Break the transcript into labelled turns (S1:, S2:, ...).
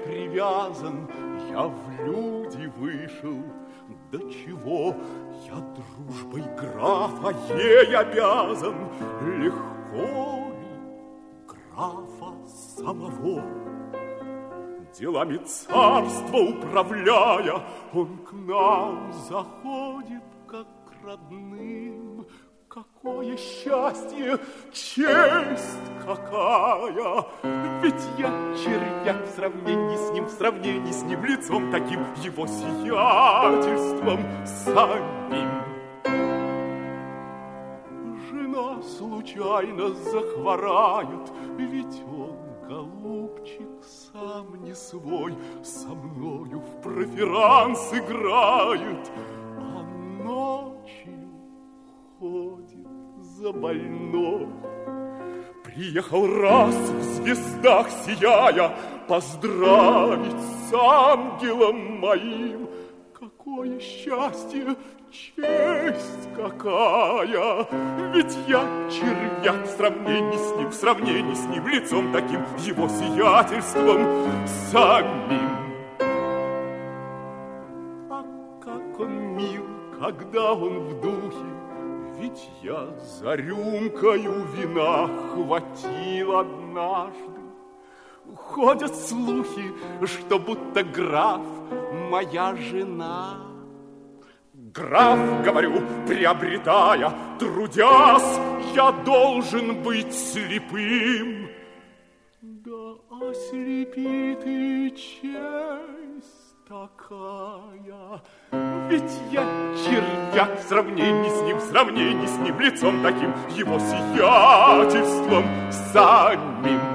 S1: привязан, я в люди вышел. До чего я дружбой графа ей обязан? Легко ли графа самого? Делами царства управляя, он к нам заходит, как к родным. Какое счастье, честь какая! Ведь я червяк в сравнении с ним, лицом таким, его сиятельством самим. Жена случайно захворает, ведь он, голубчик, сам не свой, со мною в преферанс играет, а ночью ходит за больной. Приехал раз в звездах сияя поздравить с ангелом моим. Какое счастье, честь какая! Ведь я червяк в сравнении с ним, лицом таким, его сиятельством самим. А как он мил, когда он в духе, ведь я за рюмкою вина хватил однажды. Ходят слухи, что будто граф моя жена. Граф, говорю, приобретая, трудясь, я должен быть слепым. Да ослепит и честь такая, ведь я червяк в сравнении с ним, лицом таким, его сиятельством самим.